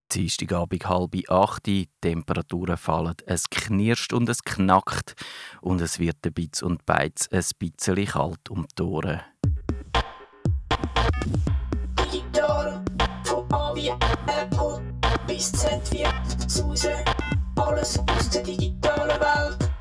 Dienstagabend 7:30, die Temperaturen fallen, es knirscht und es knackt und es wird ein Bitz und Beiz ein bisschen kalt um die Ohren. Digital, von A wie Apple bis Z wie Suse, alles aus der digitalen Welt.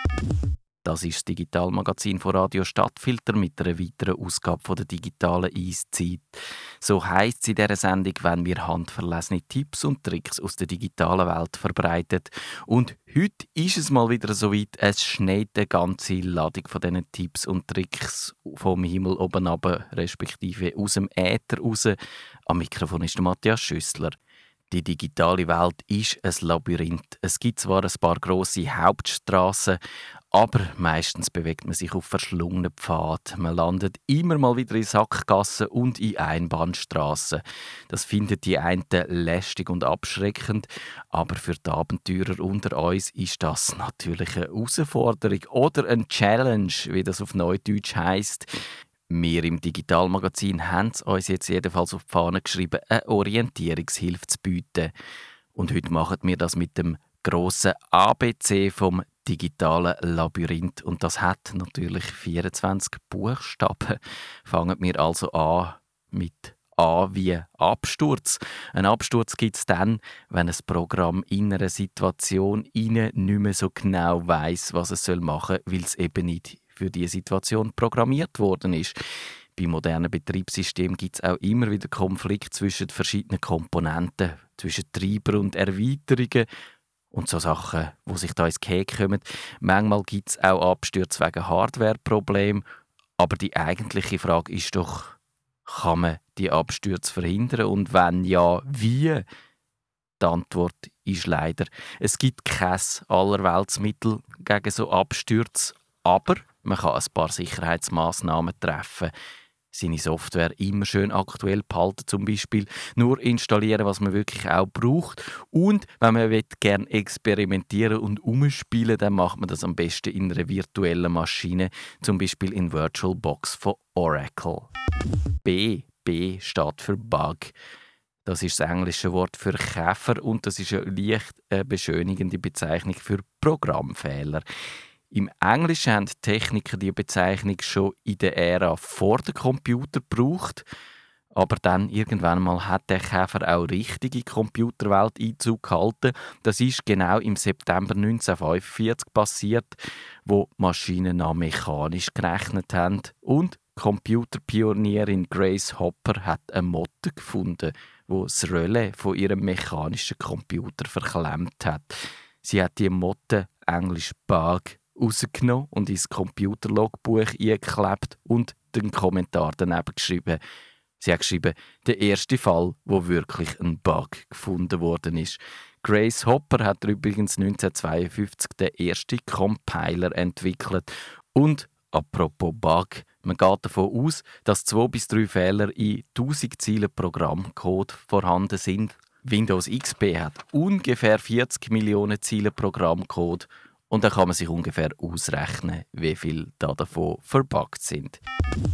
Das ist das Digitalmagazin von Radio Stadtfilter mit einer weiteren Ausgabe von der digitalen Eiszeit. So heisst es in dieser Sendung, wenn wir handverlesene Tipps und Tricks aus der digitalen Welt verbreiten. Und heute ist es mal wieder so weit, es schneit eine ganze Ladung von diesen Tipps und Tricks vom Himmel oben runter, respektive aus dem Äther raus. Am Mikrofon ist der Matthias Schüssler. Die digitale Welt ist ein Labyrinth. Es gibt zwar ein paar grosse Hauptstrassen, aber meistens bewegt man sich auf verschlungenen Pfaden. Man landet immer mal wieder in Sackgassen und in Einbahnstrassen. Das finden die einen lästig und abschreckend, aber für die Abenteurer unter uns ist das natürlich eine Herausforderung oder ein Challenge, wie das auf Neudeutsch heisst. Wir im Digitalmagazin haben es uns jetzt jedenfalls auf die Fahne geschrieben, eine Orientierungshilfe zu bieten. Und heute machen wir das mit dem grossen ABC vom digitalen Labyrinth. Und das hat natürlich 24 Buchstaben. Fangen wir also an mit A wie Absturz. Ein Absturz gibt es dann, wenn ein Programm in einer Situation nicht mehr so genau weiss, was es machen soll, weil es eben nicht für diese Situation programmiert worden ist. Bei modernen Betriebssystemen gibt es auch immer wieder Konflikte zwischen verschiedenen Komponenten, zwischen Treiber und Erweiterungen und so Sachen, die sich da ins Gehege kommen. Manchmal gibt es auch Abstürze wegen Hardware-Problemen, aber die eigentliche Frage ist doch, kann man die Abstürze verhindern und wenn ja, wie? Die Antwort ist leider, es gibt kein Allerweltsmittel gegen so Abstürze, aber man kann ein paar Sicherheitsmaßnahmen treffen. Seine Software immer schön aktuell behalten, zum Beispiel nur installieren, was man wirklich auch braucht. Und wenn man gerne experimentieren und umspielen, dann macht man das am besten in einer virtuellen Maschine, zum Beispiel in VirtualBox von Oracle. B steht für Bug. Das ist das englische Wort für Käfer und das ist eine leicht beschönigende Bezeichnung für Programmfehler. Im Englischen haben die Techniker die Bezeichnung schon in der Ära vor dem Computer gebraucht. Aber dann irgendwann mal hat der Käfer auch richtige Computerwelt Einzug gehalten. Das ist genau im September 1945 passiert, wo Maschinen noch mechanisch gerechnet haben. Und Computerpionierin Grace Hopper hat eine Motte gefunden, wo das Relais von ihrem mechanischen Computer verklemmt hat. Sie hat die Motte, englisch Bug, rausgenommen und ins Computerlogbuch eingeklebt und den Kommentar daneben geschrieben. Sie hat geschrieben, der erste Fall, wo wirklich ein Bug gefunden worden ist. Grace Hopper hat übrigens 1952 den ersten Compiler entwickelt. Und apropos Bug, man geht davon aus, dass 2 bis 3 Fehler in 1000 Zeilen Programmcode vorhanden sind. Windows XP hat ungefähr 40 Millionen Zeilen Programmcode. Und dann kann man sich ungefähr ausrechnen, wie viel davon verbuggt sind.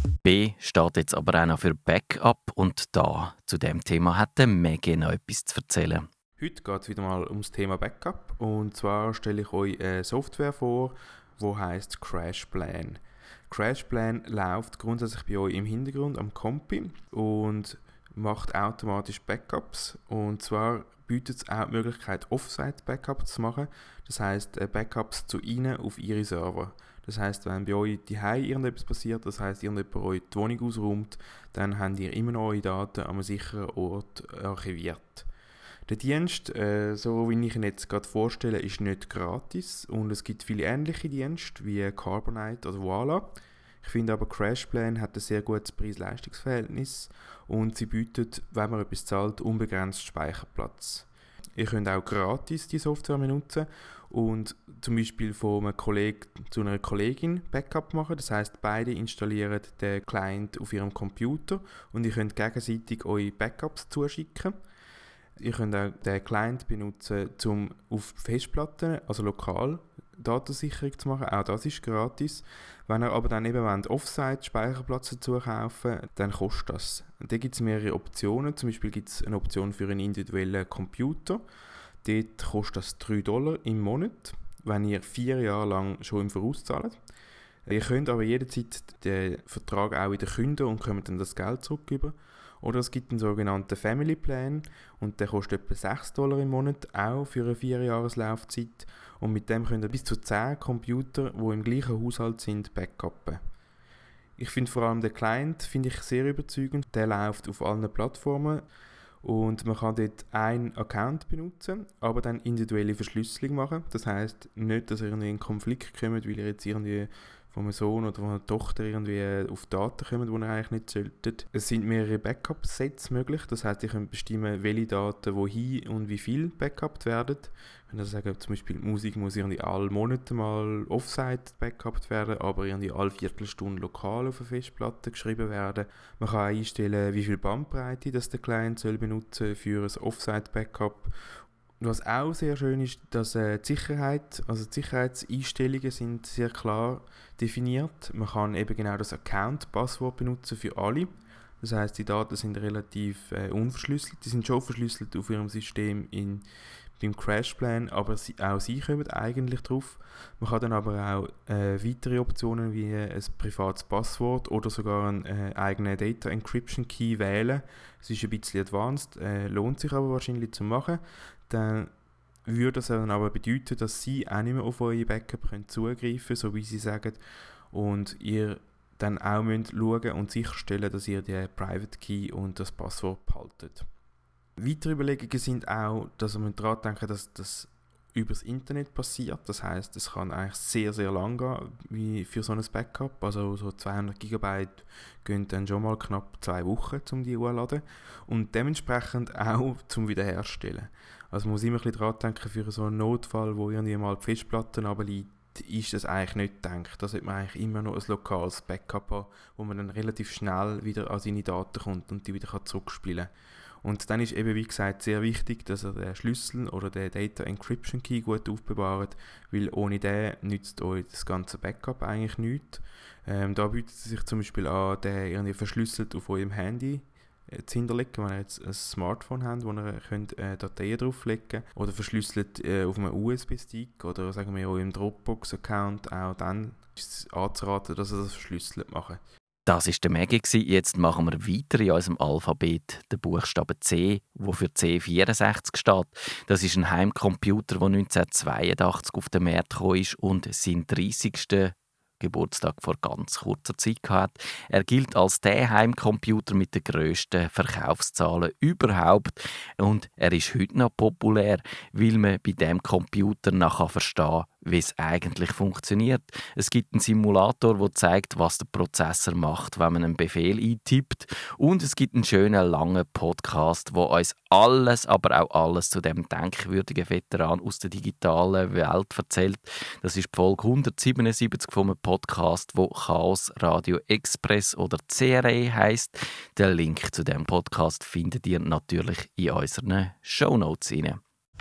B steht jetzt aber auch noch für Backup und da zu dem Thema hat der Maggie noch etwas zu erzählen. Heute geht es wieder mal ums Thema Backup und zwar stelle ich euch eine Software vor, die heisst CrashPlan. CrashPlan läuft grundsätzlich bei euch im Hintergrund am Compi und macht automatisch Backups und zwar bietet es auch die Möglichkeit, Offsite-Backups zu machen. Das heisst, Backups zu Ihnen auf Ihre Server. Das heisst, wenn bei euch daheim irgendetwas passiert, das heisst, irgendjemand euch die Wohnung ausräumt, dann habt ihr immer noch eure Daten an einem sicheren Ort archiviert. Der Dienst, so wie ich ihn jetzt gerade vorstelle, ist nicht gratis und es gibt viele ähnliche Dienste wie Carbonite oder Voila. Ich finde aber, CrashPlan hat ein sehr gutes Preis-Leistungs-Verhältnis und sie bietet, wenn man etwas zahlt, unbegrenzt Speicherplatz. Ihr könnt auch gratis die Software benutzen und zum Beispiel von einem Kollegen zu einer Kollegin Backup machen. Das heisst, beide installieren den Client auf ihrem Computer und ihr könnt gegenseitig eure Backups zuschicken. Ihr könnt auch den Client benutzen, um auf Festplatten, also lokal, Datensicherung zu machen. Auch das ist gratis. Wenn ihr aber dann eben Offsite-Speicherplatz dazu kaufen, dann kostet das. Und da gibt es mehrere Optionen. Zum Beispiel gibt es eine Option für einen individuellen Computer. Dort kostet das $3 im Monat, wenn ihr 4 Jahre lang schon im Voraus zahlt. Ihr könnt aber jederzeit den Vertrag auch wieder kündigen und kommt dann das Geld zurück über. Oder es gibt einen sogenannten Family Plan und der kostet etwa $6 im Monat, auch für eine 4-Jahres-Laufzeit. Und mit dem könnt ihr bis zu 10 Computer, die im gleichen Haushalt sind, backuppen. Ich finde vor allem den Client sehr überzeugend. Der läuft auf allen Plattformen und man kann dort einen Account benutzen, aber dann individuelle Verschlüsselung machen. Das heisst nicht, dass ihr irgendwie in Konflikt kommt, weil ihr jetzt irgendwie von einem Sohn oder von einer Tochter irgendwie auf Daten kommt, die ihr eigentlich nicht solltet. Es sind mehrere Backup-Sets möglich, das heisst, ihr könnt bestimmen, welche Daten wohin und wie viel backupt werden. Ihr könnt also sagen, zum Beispiel die Musik muss irgendwie alle Monate mal offsite backupt werden, aber irgendwie alle Viertelstunde lokal auf eine Festplatte geschrieben werden. Man kann auch einstellen, wie viel Bandbreite das der Client soll benutzen für ein Offsite-Backup. Was auch sehr schön ist, dass die Sicherheit, also die Sicherheitseinstellungen sind sehr klar definiert. Man kann eben genau das Account-Passwort benutzen für alle. Das heisst, die Daten sind relativ unverschlüsselt. Die sind schon verschlüsselt auf ihrem System beim Crashplan, aber auch sie kommen eigentlich drauf. Man kann dann aber auch weitere Optionen wie ein privates Passwort oder sogar einen eigenen Data Encryption Key wählen. Es ist ein bisschen advanced, lohnt sich aber wahrscheinlich zu machen. Dann würde das dann aber bedeuten, dass sie auch nicht mehr auf eure Backup zugreifen können, so wie sie sagen, und ihr dann auch müsst schauen und sicherstellen, dass ihr den Private Key und das Passwort behaltet. Weitere Überlegungen sind auch, dass man daran denken, dass das übers Internet passiert. Das heisst, es kann eigentlich sehr, sehr lang gehen wie für so ein Backup. Also so 200 GB gehen dann schon mal knapp 2 Wochen, um die hochzuladen. Und dementsprechend auch zum Wiederherstellen. Also man muss immer ein bisschen daran denken, für so einen Notfall, wo irgendwie mal die Festplatten runterliegt, ist das eigentlich nicht gedacht. Da sollte man eigentlich immer noch ein lokales Backup haben, wo man dann relativ schnell wieder an seine Daten kommt und die wieder zurückspielen kann. Und dann ist eben, wie gesagt, sehr wichtig, dass ihr den Schlüssel oder den Data Encryption Key gut aufbewahrt, weil ohne den nützt euch das ganze Backup eigentlich nichts. Da bietet es sich zum Beispiel an, den irgendwie verschlüsselt auf eurem Handy zu hinterlegen, wenn ihr jetzt ein Smartphone habt, wo ihr könnt, Dateien drauflegen könnt, oder verschlüsselt auf einem USB-Stick oder sagen wir eurem Dropbox-Account, auch dann ist es anzuraten, dass ihr das verschlüsselt macht. Das war der Maggie. Jetzt machen wir weiter in unserem Alphabet. Der Buchstabe C, der für C64 steht. Das ist ein Heimcomputer, der 1982 auf den Markt gekommen ist und seinen 30. Geburtstag vor ganz kurzer Zeit gehabt. Er gilt als der Heimcomputer mit den grössten Verkaufszahlen überhaupt und er ist heute noch populär, weil man bei diesem Computer nachher verstehen, wie es eigentlich funktioniert. Es gibt einen Simulator, der zeigt, was der Prozessor macht, wenn man einen Befehl eintippt, und es gibt einen schönen langen Podcast, wo uns alles, aber auch alles zu dem denkwürdigen Veteran aus der digitalen Welt erzählt. Das ist die Folge 177 vom Podcast, wo Chaos Radio Express oder CRE heisst. Den Link zu dem Podcast findet ihr natürlich in unseren Shownotes rein.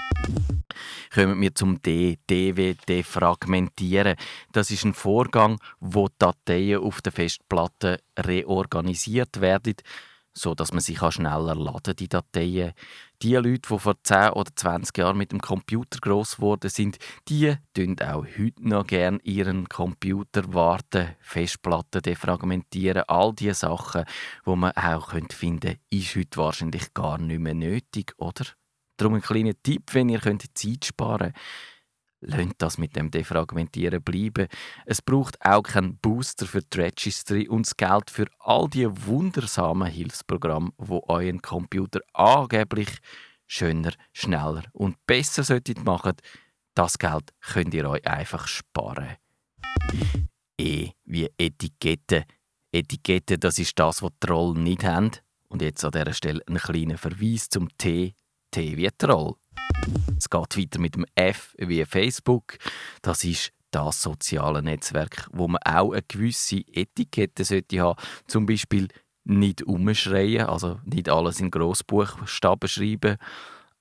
Kommen wir zum Defragmentieren. Das ist ein Vorgang, wo die Dateien auf der Festplatte reorganisiert werden, sodass man sie schneller laden, die Dateien. Die Leute, die vor 10 oder 20 Jahren mit dem Computer gross geworden sind, die tun auch heute noch gerne ihren Computer warten, Festplatten defragmentieren. All diese Sachen, die man auch finden könnte, ist heute wahrscheinlich gar nicht mehr nötig, oder? Darum ein kleiner Tipp, wenn ihr Zeit sparen könnt. Lasst das mit dem Defragmentieren bleiben. Es braucht auch keinen Booster für die Registry und das Geld für all die wundersamen Hilfsprogramme, die euren Computer angeblich schöner, schneller und besser machen sollten. Das Geld könnt ihr euch einfach sparen. E wie Etikette. Etikette, das ist das, was die Troll nicht haben. Und jetzt an dieser Stelle ein kleiner Verweis zum T. T wie Troll. Es geht weiter mit dem F wie Facebook. Das ist das soziale Netzwerk, wo man auch eine gewisse Etikette sollte haben. Zum Beispiel nicht umschreien, also nicht alles in Grossbuchstaben schreiben.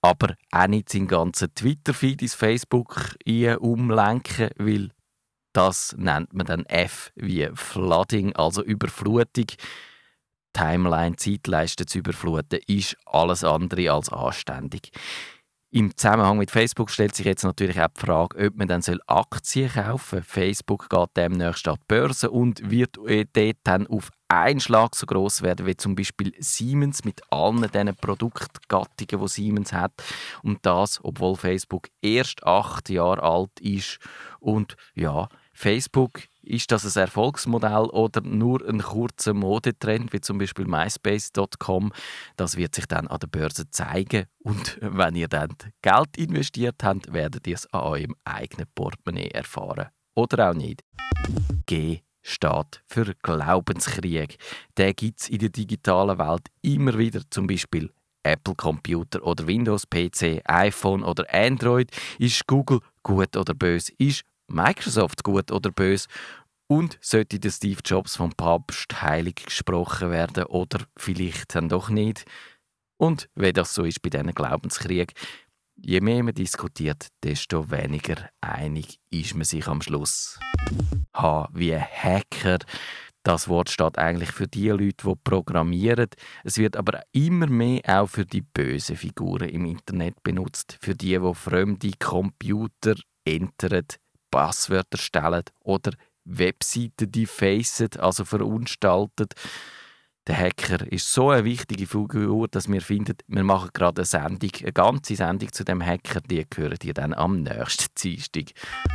aber auch nicht seinen ganzen Twitter-Feed ins Facebook umlenken, weil das nennt man dann F wie Flooding, also Überflutung. Timeline, Zeitleiste zu überfluten, ist alles andere als anständig. Im Zusammenhang mit Facebook stellt sich jetzt natürlich auch die Frage, ob man dann Aktien kaufen soll. Facebook geht demnächst an die Börse und wird dort dann auf einen Schlag so gross werden wie zum Beispiel Siemens mit allen diesen Produktgattungen, die Siemens hat. Und das, obwohl Facebook erst 8 Jahre alt ist. Und ja, Facebook, ist das ein Erfolgsmodell oder nur ein kurzer Modetrend, wie zum Beispiel MySpace.com? Das wird sich dann an der Börse zeigen. Und wenn ihr dann Geld investiert habt, werdet ihr es an eurem eigenen Portemonnaie erfahren. Oder auch nicht. G steht für Glaubenskrieg. Den gibt es in der digitalen Welt immer wieder. Zum Beispiel Apple Computer oder Windows PC, iPhone oder Android. Ist Google gut oder böse? Ist Microsoft gut oder böse? Und sollte der Steve Jobs vom Papst heilig gesprochen werden oder vielleicht dann doch nicht? Und wenn das so ist bei diesen Glaubenskrieg, je mehr man diskutiert, desto weniger einig ist man sich am Schluss. H wie Hacker. Das Wort steht eigentlich für die Leute, die programmieren. Es wird aber immer mehr auch für die bösen Figuren im Internet benutzt. Für die fremde Computer entern, Passwörter stellen oder Webseiten defacen, also verunstalten. Der Hacker ist so eine wichtige Figur, dass wir finden, wir machen gerade eine ganze Sendung zu dem Hacker, die hören ihr dann am nächsten Dienstag.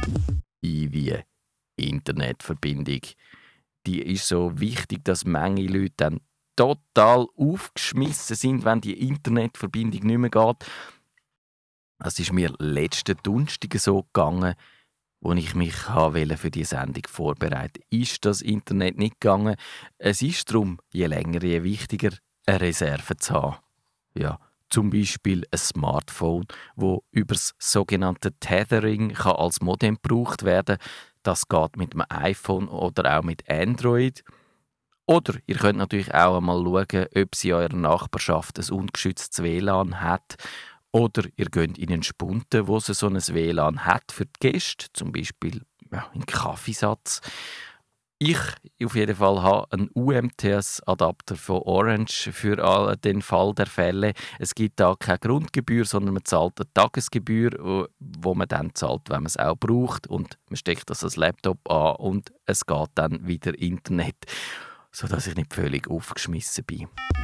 I wie Internetverbindung. Die ist so wichtig, dass manche Leute dann total aufgeschmissen sind, wenn die Internetverbindung nicht mehr geht. Es ist mir letzten Donnerstag so gegangen, als ich mich für die Sendung vorbereiten wollte. Ist das Internet nicht gegangen? Es ist darum, je länger, je wichtiger, eine Reserve zu haben. Ja, zum Beispiel ein Smartphone, das über das sogenannte Tethering als Modem gebraucht werden kann. Das geht mit einem iPhone oder auch mit Android. Oder ihr könnt natürlich auch einmal schauen, ob es in eurer Nachbarschaft ein ungeschütztes WLAN hat. Oder ihr geht in einen Spunten, wo es so ein WLAN hat für die Gäste, zum Beispiel einen Kaffeesatz. Ich auf jeden Fall habe einen UMTS-Adapter von Orange für den Fall der Fälle. Es gibt da keine Grundgebühr, sondern man zahlt eine Tagesgebühr, wo man dann zahlt, wenn man es auch braucht. Und man steckt das als Laptop an und es geht dann wieder Internet, sodass ich nicht völlig aufgeschmissen bin.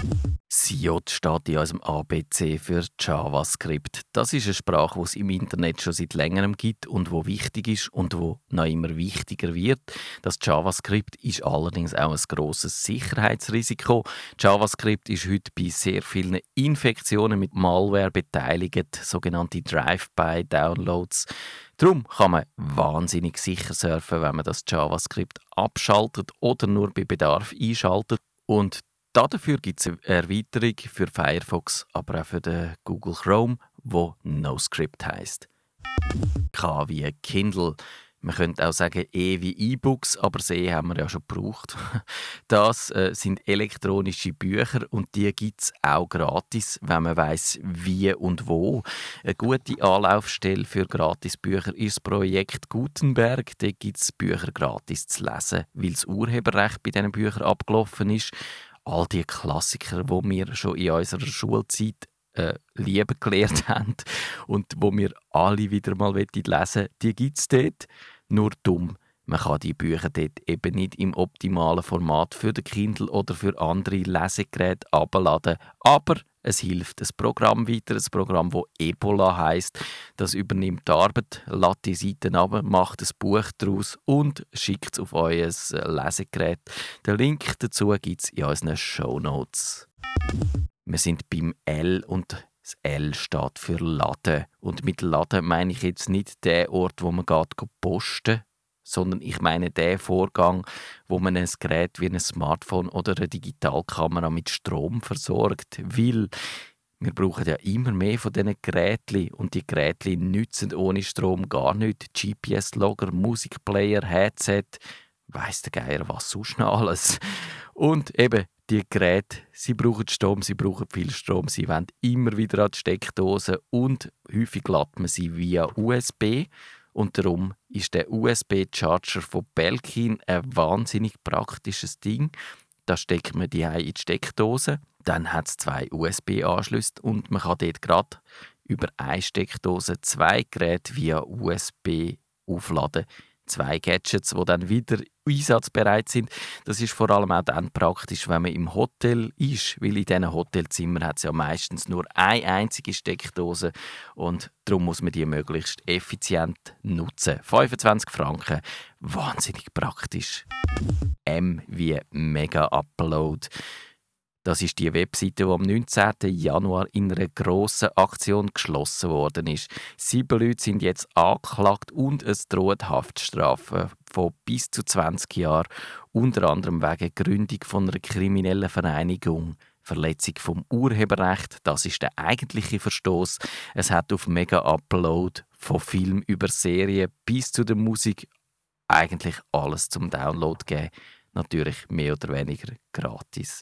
J steht in unserem ABC für JavaScript. Das ist eine Sprache, die es im Internet schon seit längerem gibt und wo wichtig ist und wo noch immer wichtiger wird. Das JavaScript ist allerdings auch ein grosses Sicherheitsrisiko. JavaScript ist heute bei sehr vielen Infektionen mit Malware beteiligt, sogenannte Drive-by-Downloads. Darum kann man wahnsinnig sicher surfen, wenn man das JavaScript abschaltet oder nur bei Bedarf einschaltet. Und dafür gibt es eine Erweiterung für Firefox, aber auch für den Google Chrome, wo NoScript heisst. K wie Kindle. Man könnte auch sagen E wie E-Books, aber das E haben wir ja schon gebraucht. Das sind elektronische Bücher und die gibt es auch gratis, wenn man weiss, wie und wo. Eine gute Anlaufstelle für Gratisbücher ist das Projekt Gutenberg. Dort gibt es Bücher gratis zu lesen, weil das Urheberrecht bei diesen Büchern abgelaufen ist. All die Klassiker, die wir schon in unserer Schulzeit lieben gelernt haben und wo wir alle wieder mal lesen wollen, die gibt es dort. Nur dumm, man kann die Bücher dort eben nicht im optimalen Format für den Kindle oder für andere Lesegeräte herunterladen. Aber es hilft ein Programm weiter, ein Programm, das Ebola heisst. Das übernimmt die Arbeit, lädt die Seiten ab, macht ein Buch daraus und schickt es auf euer Lesegerät. Den Link dazu gibt es in unseren Shownotes. Wir sind beim L und das L steht für Laden. Und mit Laden meine ich jetzt nicht den Ort, wo man geht posten, sondern ich meine den Vorgang, wo man ein Gerät wie ein Smartphone oder eine Digitalkamera mit Strom versorgt. Weil wir brauchen ja immer mehr von diesen Geräten und die Geräte nützen ohne Strom gar nichts. GPS-Logger, Musikplayer, Headset. weiss der Geier was sonst noch alles. Und eben, die Geräte, sie brauchen Strom, sie brauchen viel Strom, sie wollen immer wieder an die Steckdose und häufig lädt man sie via USB. Und darum ist der USB-Charger von Belkin ein wahnsinnig praktisches Ding. Da steckt man die in die Steckdose, dann hat es 2 USB-Anschlüsse und man kann dort gerade über eine Steckdose 2 Geräte via USB aufladen. 2 Gadgets, die dann wieder einsatzbereit sind. Das ist vor allem auch dann praktisch, wenn man im Hotel ist, weil in diesen Hotelzimmern hat es ja meistens nur eine einzige Steckdose und darum muss man die möglichst effizient nutzen. 25 Franken, wahnsinnig praktisch. M wie Mega Upload. Das ist die Webseite, die am 19. Januar in einer grossen Aktion geschlossen worden ist. 7 Leute sind jetzt angeklagt und es droht Haftstrafen von bis zu 20 Jahren, unter anderem wegen Gründung von einer kriminellen Vereinigung. Verletzung vom Urheberrecht, das ist der eigentliche Verstoß. Es hat auf Mega Upload von Film über Serien bis zu der Musik eigentlich alles zum Download gegeben. Natürlich mehr oder weniger gratis.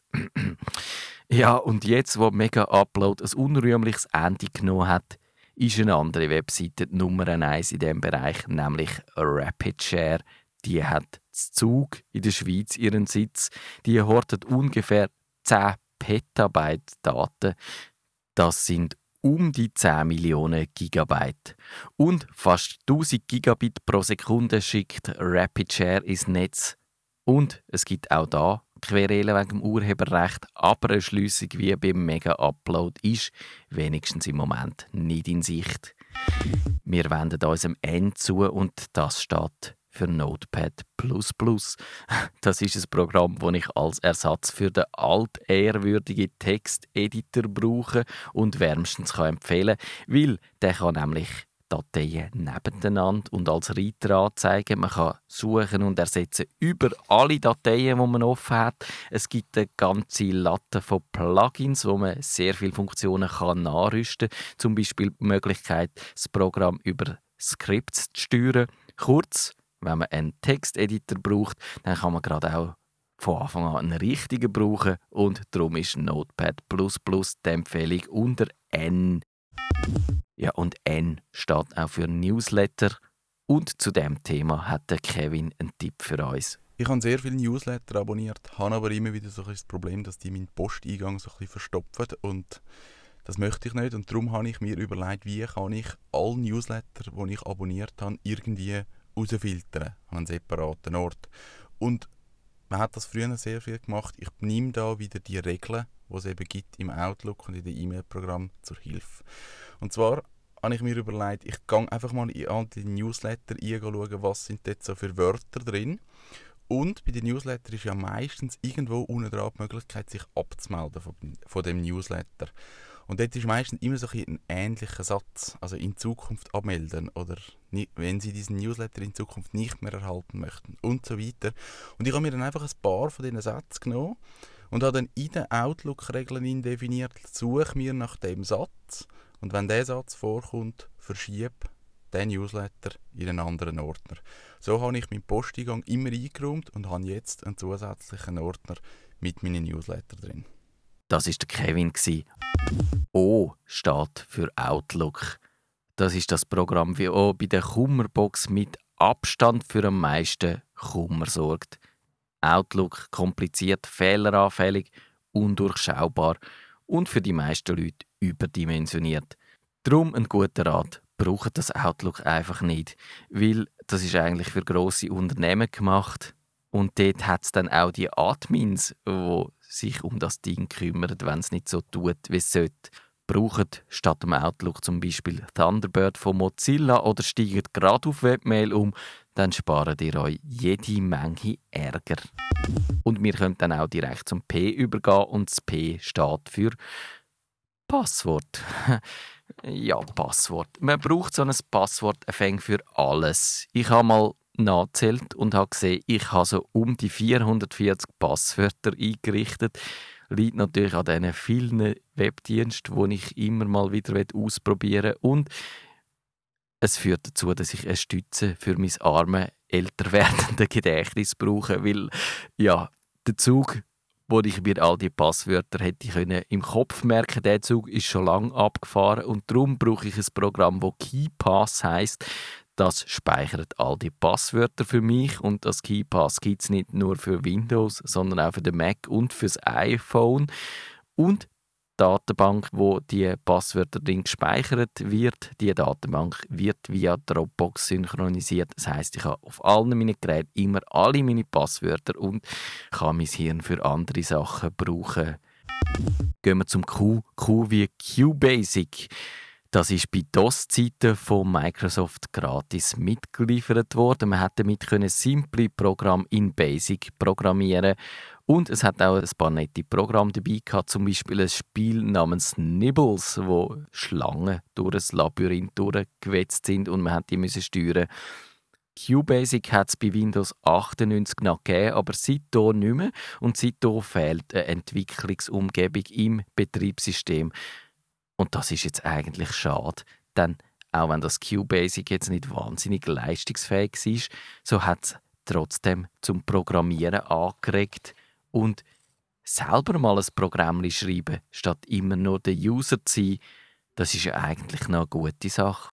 Ja, und jetzt, wo Mega Upload ein unrühmliches Ende genommen hat, ist eine andere Webseite die Nummer 1 in diesem Bereich, nämlich RapidShare. Die hat in Zug in der Schweiz ihren Sitz. Die hortet ungefähr 10 Petabyte Daten. Das sind um die 10 Millionen Gigabyte. Und fast 1000 Gigabit pro Sekunde schickt RapidShare ins Netz. Und es gibt auch da Querelen wegen dem Urheberrecht, aber eine Schliessung wie beim Mega-Upload ist wenigstens im Moment nicht in Sicht. Wir wenden uns am Ende zu und das steht für Notepad++. Das ist ein Programm, das ich als Ersatz für den altehrwürdigen Texteditor brauche und wärmstens empfehlen kann, weil der kann nämlich Dateien nebeneinander und als Reiter anzeigen. Man kann suchen und ersetzen über alle Dateien, die man offen hat. Es gibt eine ganze Latte von Plugins, wo man sehr viele Funktionen nachrüsten kann. Zum Beispiel die Möglichkeit, das Programm über Scripts zu steuern. Kurz, wenn man einen Texteditor braucht, dann kann man gerade auch von Anfang an einen richtigen brauchen. Und darum ist Notepad++ die Empfehlung unter N. Ja, und N steht auch für Newsletter. Und zu diesem Thema hat der Kevin einen Tipp für uns. Ich habe sehr viele Newsletter abonniert, habe aber immer wieder so ein bisschen das Problem, dass die meinen Posteingang so ein bisschen verstopfen. Und das möchte ich nicht. Und darum habe ich mir überlegt, wie kann ich alle Newsletter, die ich abonniert habe, irgendwie rausfiltern an einen separaten Ort. Und man hat das früher sehr viel gemacht. Ich nehme da wieder die Regeln, die es eben gibt im Outlook und in den E-Mail-Programmen zur Hilfe. Und zwar habe ich mir überlegt, ich gehe einfach mal in all die Newsletter schauen, was sind dort so für Wörter drin. Und bei den Newsletter ist ja meistens irgendwo unten dran die Möglichkeit, sich abzumelden von dem Newsletter. Und dort ist meistens immer so ein ähnlicher Satz, also in Zukunft abmelden oder nicht, wenn Sie diesen Newsletter in Zukunft nicht mehr erhalten möchten und so weiter. Und ich habe mir dann einfach ein paar von diesen Sätzen genommen und habe dann in den Outlook-Regeln definiert, suche mir nach dem Satz und wenn der Satz vorkommt, verschiebe den Newsletter in einen anderen Ordner. So habe ich meinen Posteingang immer eingeräumt und habe jetzt einen zusätzlichen Ordner mit meinen Newsletter drin. Das war der Kevin. O steht für Outlook. Das ist das Programm, wie auch bei der Kummerbox mit Abstand für am meisten Kummer sorgt. Outlook kompliziert, fehleranfällig, undurchschaubar und für die meisten Leute überdimensioniert. Darum ein guter Rat: braucht das Outlook einfach nicht, weil das ist eigentlich für grosse Unternehmen gemacht. Und dort hat es dann auch die Admins, die sich um das Ding kümmern, wenn es nicht so tut, wie es sollte. Braucht statt dem Outlook zum Beispiel Thunderbird von Mozilla oder steigt gerade auf Webmail um, dann spart ihr euch jede Menge Ärger. Und wir können dann auch direkt zum P übergehen und das P steht für Passwort. Ja, Passwort. Man braucht so ein Passwort für alles. Ich habe mal nachgezählt und habe gesehen, ich habe so um die 440 Passwörter eingerichtet. Liegt natürlich an diesen vielen Webdiensten, die ich immer mal wieder ausprobieren will. Und es führt dazu, dass ich eine Stütze für mein arme, älter werdende Gedächtnis brauche, weil ja, der Zug, wo ich mir all die Passwörter hätte können im Kopf merken, der Zug ist schon lange abgefahren und darum brauche ich ein Programm, das KeyPass heisst. Das speichert all die Passwörter für mich und das KeyPass gibt es nicht nur für Windows, sondern auch für den Mac und fürs iPhone. Und die Datenbank, wo die Passwörter drin gespeichert wird, die Datenbank wird via Dropbox synchronisiert. Das heisst, ich habe auf allen meinen Geräten immer alle meine Passwörter und kann mein Hirn für andere Sachen brauchen. Gehen wir zum Q. Q wie QBasic. Das ist bei DOS-Zeiten von Microsoft gratis mitgeliefert worden. Man konnte damit simple Programme in Basic programmieren. Und es hat auch ein paar nette Programme dabei gehabt, zum Beispiel ein Spiel namens Nibbles, wo Schlangen durch ein Labyrinth durchgewetzt sind und man musste die steuern. QBasic hat es bei Windows 98 noch gegeben, aber seitdem nicht mehr. Und seitdem fehlt eine Entwicklungsumgebung im Betriebssystem. Und das ist jetzt eigentlich schade, denn auch wenn das QBasic jetzt nicht wahnsinnig leistungsfähig ist, so hat es trotzdem zum Programmieren angeregt und selber mal ein Programm schreiben, statt immer nur der User zu sein, das ist ja eigentlich noch eine gute Sache.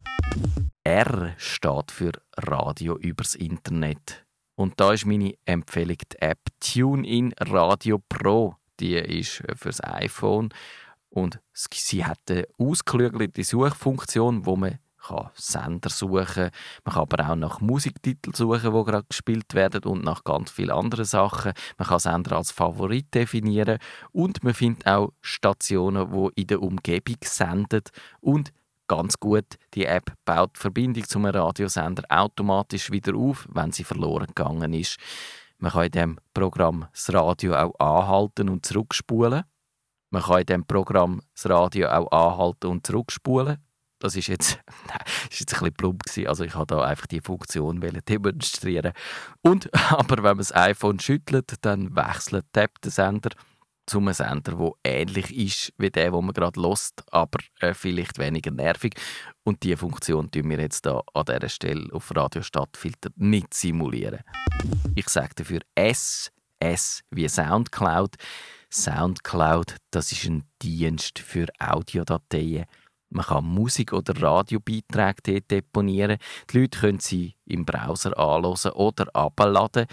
R steht für Radio übers Internet. Und da ist meine Empfehlung die App TuneIn Radio Pro. Die ist fürs iPhone. Und sie hat eine ausgeklügelte Suchfunktion, wo man Sender suchen kann. Man kann aber auch nach Musiktiteln suchen, die gerade gespielt werden und nach ganz vielen anderen Sachen. Man kann Sender als Favorit definieren und man findet auch Stationen, die in der Umgebung senden. Und ganz gut, die App baut die Verbindung zum Radiosender automatisch wieder auf, wenn sie verloren gegangen ist. Man kann in diesem Programm das Radio auch anhalten und zurückspulen. Man kann in diesem Programm das Radio auch anhalten und zurückspulen. Das ist jetzt ein bisschen plump gewesen. Also ich wollte da einfach die Funktion demonstrieren. Aber wenn man das iPhone schüttelt, dann wechselt die App den Sender zu einem Sender, der ähnlich ist wie der, den man gerade hört, aber vielleicht weniger nervig. Und diese Funktion tun wir jetzt da an dieser Stelle auf Radio Stadtfilter nicht simulieren. Ich sage dafür S wie Soundcloud. Soundcloud, das ist ein Dienst für Audiodateien. Man kann Musik- oder Radiobeiträge dort deponieren. Die Leute können sie im Browser anhören oder abladen.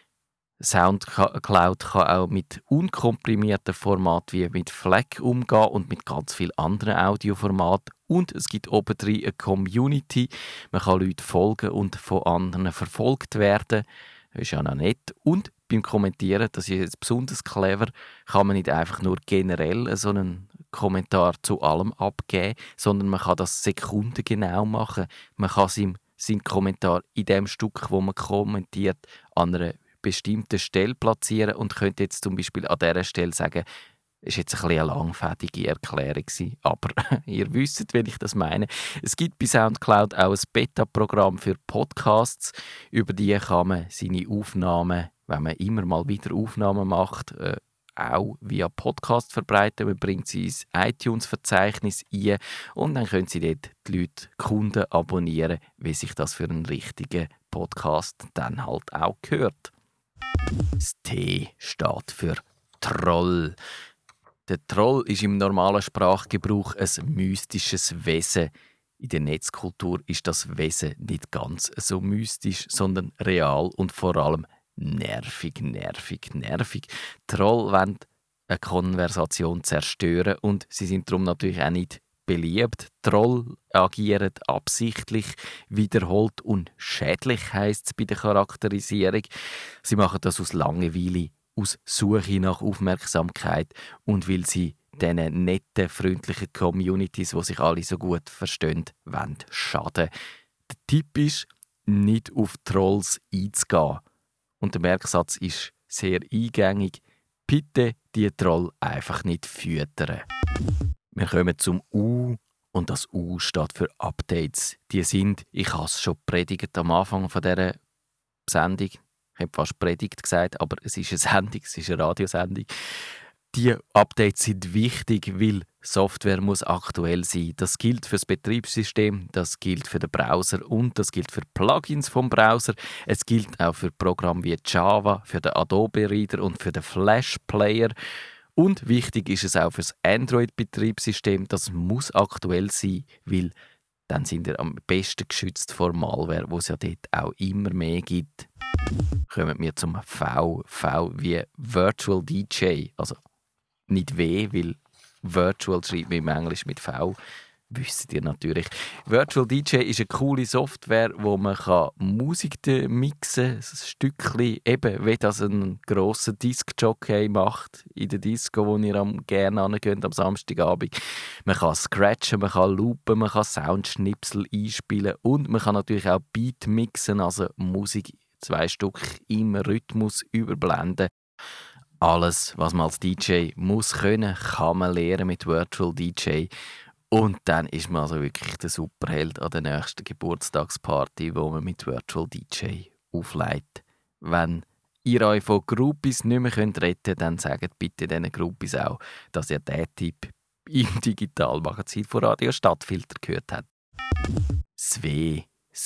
Soundcloud kann auch mit unkomprimierten Formaten wie mit FLAC umgehen und mit ganz vielen anderen Audioformaten. Und es gibt obendrein eine Community. Man kann Leute folgen und von anderen verfolgt werden. Das ist ja noch nett. Und beim Kommentieren, das ist jetzt besonders clever, kann man nicht einfach nur generell so einen Kommentar zu allem abgeben, sondern man kann das sekundengenau machen. Man kann seinen Kommentar in dem Stück, wo man kommentiert, an einer bestimmten Stelle platzieren und könnte jetzt zum Beispiel an dieser Stelle sagen, es war jetzt ein bisschen eine langfädige Erklärung, aber ihr wisst, wie ich das meine. Es gibt bei Soundcloud auch ein Beta-Programm für Podcasts. Über die kann man seine Aufnahmen, wenn man immer mal wieder Aufnahmen macht, auch via Podcast verbreiten. Man bringt sie ins iTunes-Verzeichnis ein und dann können sie dort die Leute, Kunden abonnieren, wie sich das für einen richtigen Podcast dann halt auch gehört. Das T steht für Troll. Der Troll ist im normalen Sprachgebrauch ein mystisches Wesen. In der Netzkultur ist das Wesen nicht ganz so mystisch, sondern real und vor allem nervig. Troll wollen eine Konversation zerstören und sie sind darum natürlich auch nicht beliebt. Troll agieren absichtlich, wiederholt und schädlich, heisst es bei der Charakterisierung. Sie machen das aus Langeweile, aus Suche nach Aufmerksamkeit und weil sie diesen netten, freundlichen Communities, die sich alle so gut verstehen, wollen schaden. Der Tipp ist, nicht auf Trolls einzugehen. Und der Merksatz ist sehr eingängig. Bitte die Troll einfach nicht füttern. Wir kommen zum U und das U steht für Updates. Die sind, ich habe es schon predigt am Anfang von dieser Sendung. Ich habe fast Predigt gesagt, aber es ist eine Sendung, es ist eine Radiosendung. Die Updates sind wichtig, weil Software muss aktuell sein. Das gilt für das Betriebssystem, das gilt für den Browser und das gilt für Plugins vom Browser. Es gilt auch für Programme wie Java, für den Adobe Reader und für den Flash Player. Und wichtig ist es auch für das Android-Betriebssystem. Das muss aktuell sein, weil dann sind wir am besten geschützt vor Malware, wo es ja dort auch immer mehr gibt. Kommen wir zum V. V wie Virtual DJ. Also nicht W, weil Virtual schreibt man im Englisch mit V. Wisst ihr natürlich. Virtual DJ ist eine coole Software, wo man Musik mixen kann. Ein Stückchen, eben wie das ein grosser Disc-Jockey macht in der Disco, wo ihr gerne angeht am Samstagabend. Man kann scratchen, man kann loopen, man kann Soundschnipsel einspielen und man kann natürlich auch Beat mixen, also Musik 2 Stück im Rhythmus überblenden. Alles, was man als DJ muss können, kann man lernen mit Virtual DJ. Und dann ist man also wirklich der Superheld an der nächsten Geburtstagsparty, wo man mit Virtual DJ auflegt. Wenn ihr euch von Groupies nicht mehr retten könnt, dann sagt bitte diesen Groupies auch, dass ihr diesen Tipp im Digitalmagazin von Radio Stadtfilter gehört habt. Das W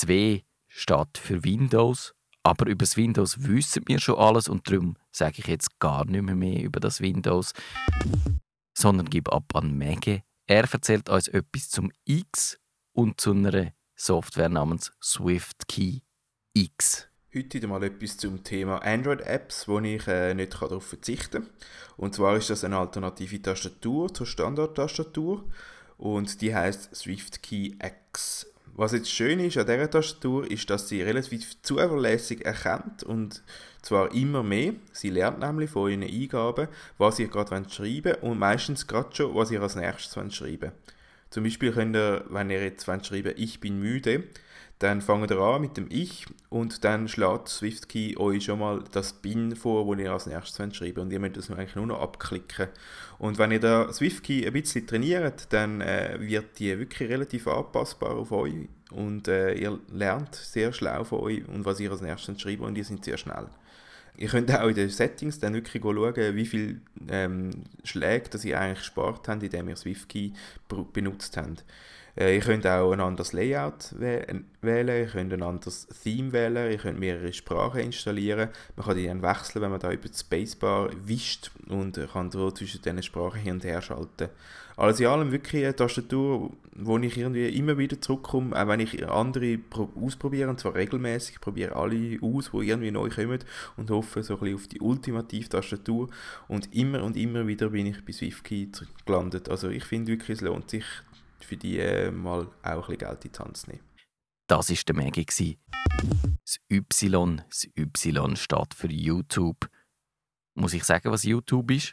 steht für Windows. Aber über das Windows wissen wir schon alles und darum sage ich jetzt gar nicht mehr über das Windows, sondern gebe ab an Mege. Er erzählt uns etwas zum X und zu einer Software namens SwiftKey X. Heute mal etwas zum Thema Android-Apps, wo ich nicht darauf verzichten kann. Und zwar ist das eine alternative Tastatur zur Standard-Tastatur und die heisst SwiftKey X. Was jetzt schön ist an dieser Tastatur, ist, dass sie relativ zuverlässig erkennt und zwar immer mehr. Sie lernt nämlich von euren Eingaben, was ihr gerade schreiben wollt und meistens gerade schon, was ihr als nächstes schreiben wollt. Zum Beispiel könnt ihr, wenn ihr jetzt schreiben «Ich bin müde», dann fangt ihr an mit dem «Ich» und dann schlägt SwiftKey euch schon mal das «Bin» vor, das ihr als nächstes schreiben wollt. Und ihr müsst das eigentlich nur noch abklicken. Und wenn ihr da SwiftKey ein bisschen trainiert, dann wird die wirklich relativ anpassbar auf euch und ihr lernt sehr schlau von euch und was ihr als nächstes schreibt und ihr seid sehr schnell. Ihr könnt auch in den Settings dann wirklich schauen, wie viele Schläge dass ihr eigentlich gespart habt, indem ihr SwiftKey benutzt habt. Ihr könnt auch ein anderes Layout wählen, ihr könnt ein anderes Theme wählen, ihr könnt mehrere Sprachen installieren. Man kann die dann wechseln, wenn man da über die Spacebar wischt und kann so zwischen diesen Sprachen hin und her schalten. Alles in allem wirklich eine Tastatur, wo ich irgendwie immer wieder zurückkomme, auch wenn ich andere ausprobiere, und zwar regelmäßig. Ich probiere alle aus, die irgendwie neu kommen und hoffe so ein bisschen auf die ultimative Tastatur. Und immer wieder bin ich bei SwiftKey gelandet. Also ich finde wirklich, es lohnt sich, für die mal auch ein bisschen Geld in die Hand zu nehmen. Das war der Maggie. Das Y steht für YouTube. Muss ich sagen, was YouTube ist?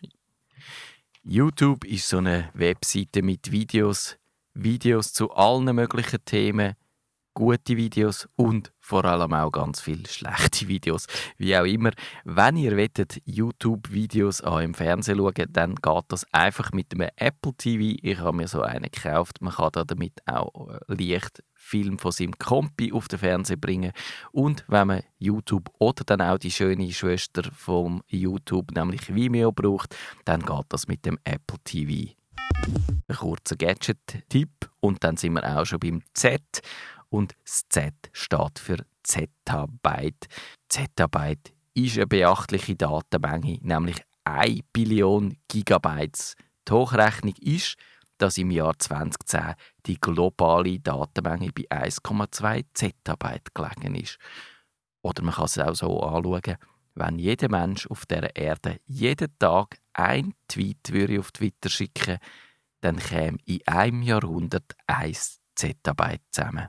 YouTube ist so eine Webseite mit Videos zu allen möglichen Themen, gute Videos und vor allem auch ganz viele schlechte Videos. Wie auch immer, wenn ihr wollt, YouTube-Videos im Fernsehen schauen, dann geht das einfach mit einem Apple TV. Ich habe mir so einen gekauft. Man kann damit auch leicht Film von seinem Kompi auf den Fernseher bringen. Und wenn man YouTube oder dann auch die schöne Schwester vom YouTube, nämlich Vimeo, braucht, dann geht das mit dem Apple TV. Ein kurzer Gadget-Tipp und dann sind wir auch schon beim Z. Und das Z steht für Zettabyte. Zettabyte ist eine beachtliche Datenmenge, nämlich 1 Billion Gigabytes. Die Hochrechnung ist, dass im Jahr 2010 die globale Datenmenge bei 1,2 Zettabyte gelegen ist. Oder man kann es auch so anschauen, wenn jeder Mensch auf dieser Erde jeden Tag einen Tweet auf Twitter schicken würde, dann käme in einem Jahrhundert 1 Zettabyte zusammen.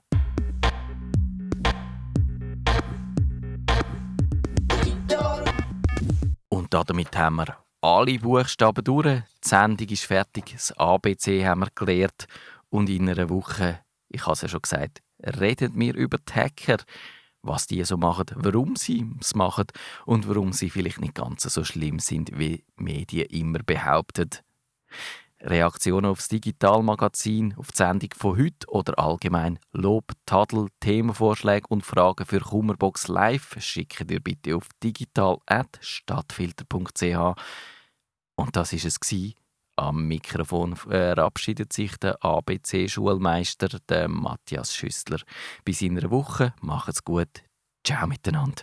Und damit haben wir alle Buchstaben durch. Die Sendung ist fertig, das ABC haben wir gelernt. Und in einer Woche, ich habe es ja schon gesagt, reden wir über die Hacker. Was die so machen, warum sie es machen und warum sie vielleicht nicht ganz so schlimm sind, wie Medien immer behaupten. Reaktionen aufs Digitalmagazin, auf die Sendung von heute oder allgemein Lob, Tadel, Themenvorschläge und Fragen für Kummerbox Live schickt ihr bitte auf digital@stadtfilter.ch. Und das war es. Am Mikrofon verabschiedet sich der ABC-Schulmeister, der Matthias Schüssler. Bis in einer Woche. Macht's gut. Ciao miteinander.